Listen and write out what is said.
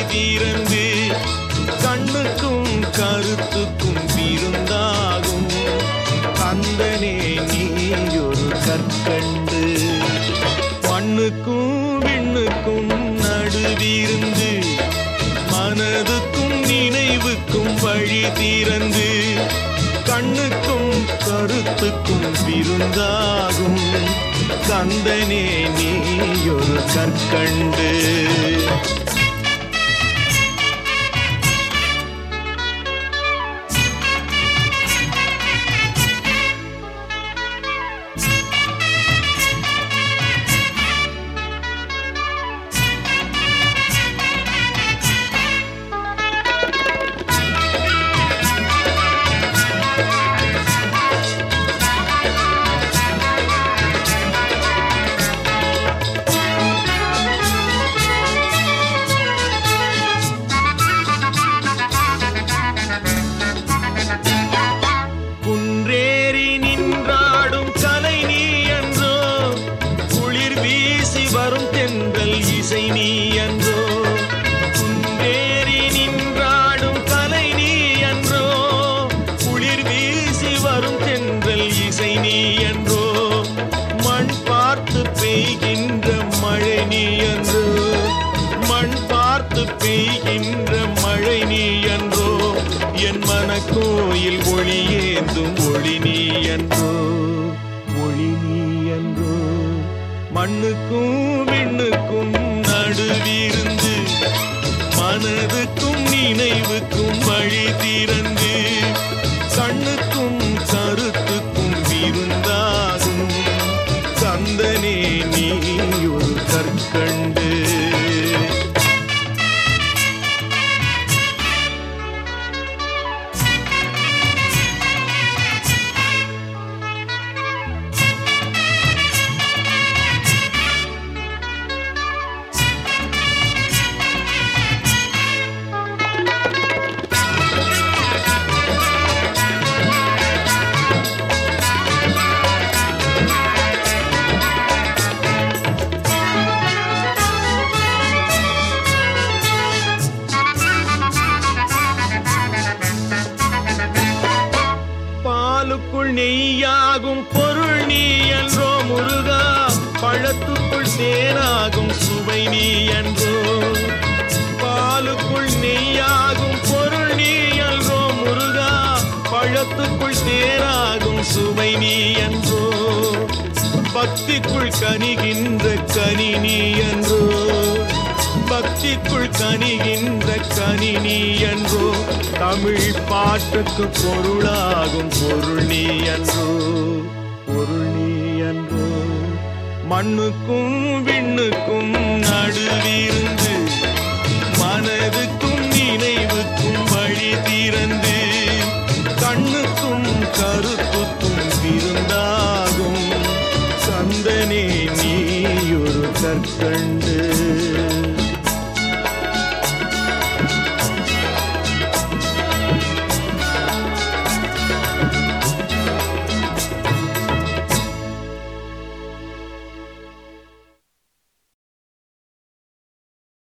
தீரந்து கண்ணுக்கும் கருத்துக்கும் விருந்தாகும். கந்தனே நீயொரு கற்கண்டு மண்ணுக்கும் விண்ணுக்கும் நடுவிருந்து மனதுக்கும் நினைவுக்கும் வழி தீரந்து கண்ணுக்கும் கருத்துக்கும் விருந்தாகும். கந்தனே நீயொரு கற்கண்டு. வரும் தென்றல் இசை நீ என்றோ, குன்றேறி நின்றாடும் கலை நீ என்றோ, குளிர் வீசி வரும் தென்றல் இசை நீ என்றோ, மண் பார்த்து பெய்கின்ற மழை நீ என்றோ, மண் பார்த்து பெய்கின்ற மழை நீ என்றோ, என் மனக்கோயில் ஒளியேந்தும் ஒளி நீ என்றோ, ஒளி நீ என்றோ. மண்ணுக்கும் விண்ணுக்கும் நடுவிருந்து மனதுக்கும் நினைவுக்கும் வழி திறந்து கண்ணுக்கும் கருத்துக்கும் விருந்தாகும். கந்தனே நீயொரு கற்கண்டு. பாலுக்குள் நெய்யாகும் பொருள் நீ என்றோ முருகா, பழத்துக்குள் தேனாகும் சுவை நீ என்றோ. பாலுக்குள் நெய்யாகும் பொருள் நீ என்றோ முருகா, பழத்துக்குள் தேனாகும் சுவை நீ என்றோ. பக்திக்குள் கனிகின்ற கனி நீ என்றோ, பக்திக்குள் கனிகின்ற கனி நீ என்றோ. தமிழ் பாட்டுக்கு பொருளாகும் பொருள் நீ என்றோ, பொருள் நீ என்றோ. மண்ணுக்கும் விண்ணுக்கும் நடுவிருந்து மனதுக்கும் நினைவுக்கும் வழி திறந்து கண்ணுக்கும் கருத்துக்கும் விருந்தாகும். கந்தனே நீயொரு கற்கண்டு.